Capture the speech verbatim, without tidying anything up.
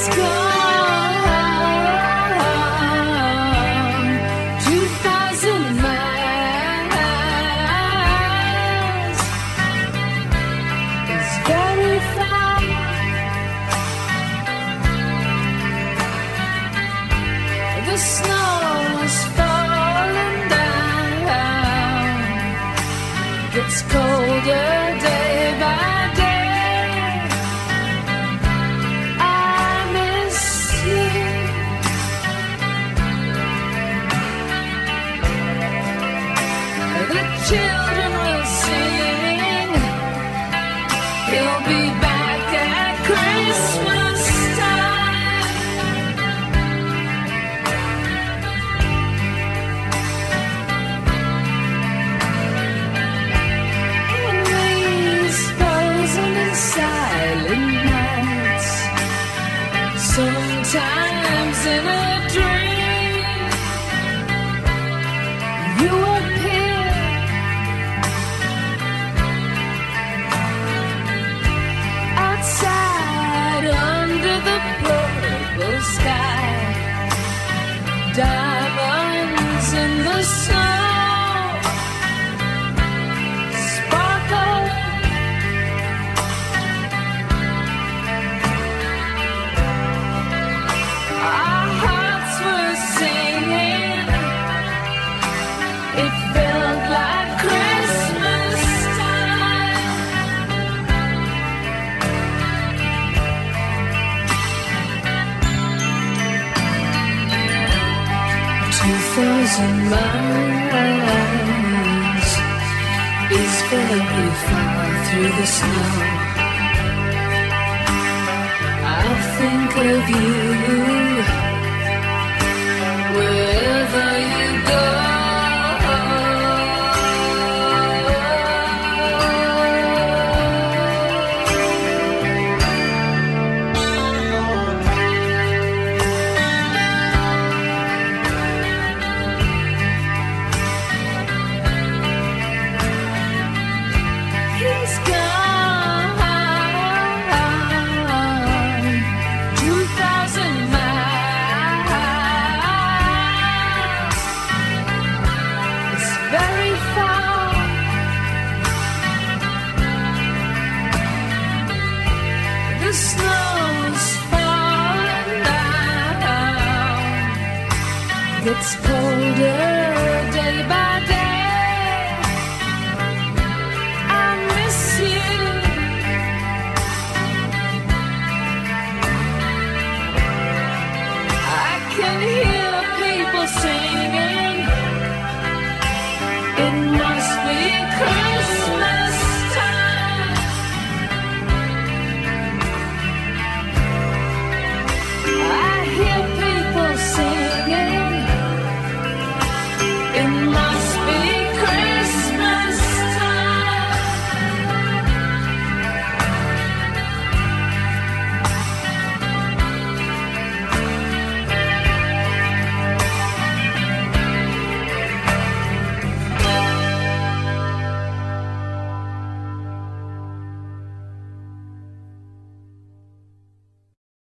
He's gone two thousand miles. It's very far. The snow is falling down. It's colder day by day. I miss you. The children will sing. He'll be back at Christmas time. In these frozen and silent nights, sometimes in a dream, you appear. Outside under the purple sky, diamonds in the snow sparkle. Our hearts were singing. It felt like Christmas time. Two thousand miles is very far through the snow. I think of you wherever you go. He's gone two thousand miles. It's very far. The snow's falling down. Gets colder day by day. I miss you. I can hear